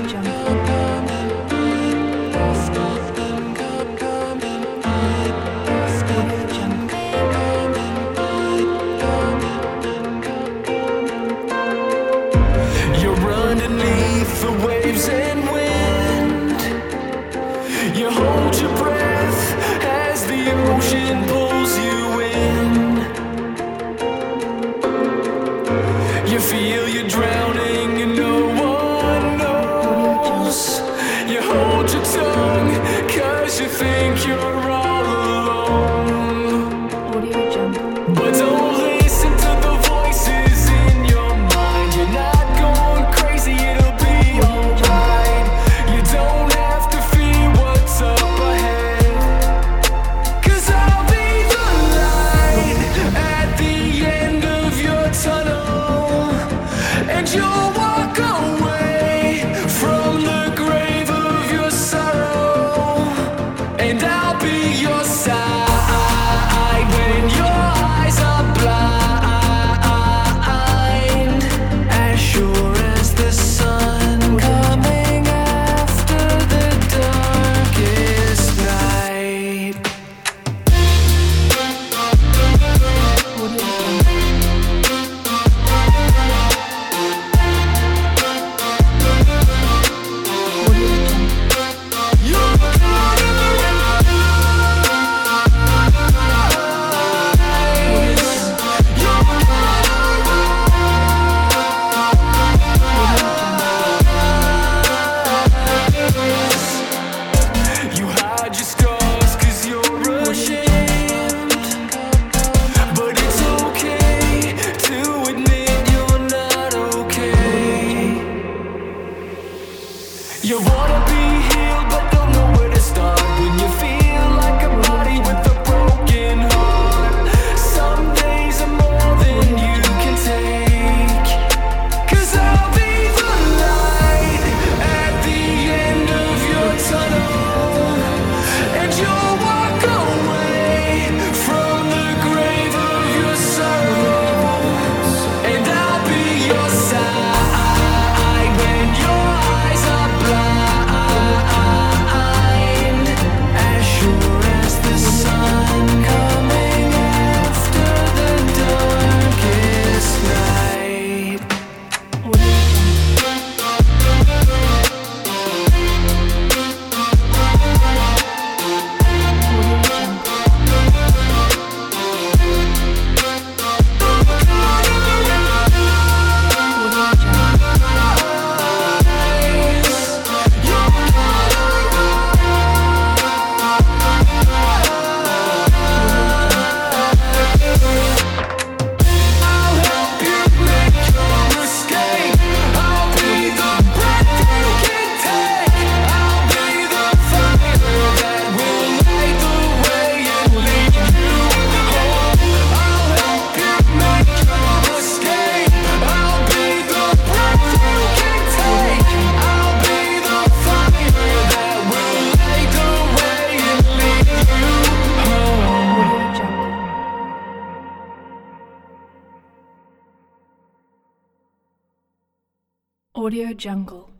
You're underneath the waves and wind. You hold your breath as the ocean pulls you in. You feel you're drowning and no one knows. You hold your tongue 'cause you think you're all alone. But don't listen to the voices in your mind. You're not going crazy, it'll be alright. You don't have to fear what's up ahead, 'cause I'll be the light at the end of your tunnel, and you'll walk away from the grave of your sorrow, and I'll be your side when your eyes are blind. As sure as the sun coming after the darkest night. You're gonna rise. You're You hide your scars 'cause you're ashamed, but it's okay to admit you're not okay. You wanna be healed but don't know where to start. When you feel like a body with a broken heart, some days are more than you can take. 'Cause I'll be the light at the end of your tunnel, and you'll walk away from the grave of your sorrow, and I'll be your side when your eyes are blind. As sure as the sun coming after the darkest night. I'll help you make your escape. I'll be the breath you can take. I'll be the fire that will light the way and lead you home. I'll help you make your escape. I'll be the breath you can take. I'll be the fire that will light the way and lead you home. Audio Jungle.